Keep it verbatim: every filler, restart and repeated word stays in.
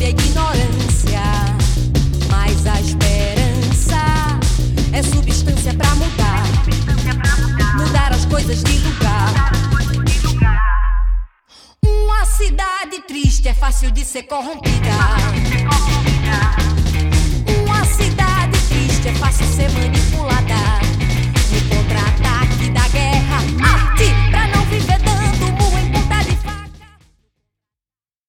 sob a ignorância. Mas a esperança é substância pra mudar, mudar as coisas de lugar. Uma cidade triste é fácil de ser corrompida. Uma cidade triste é fácil ser manipulada.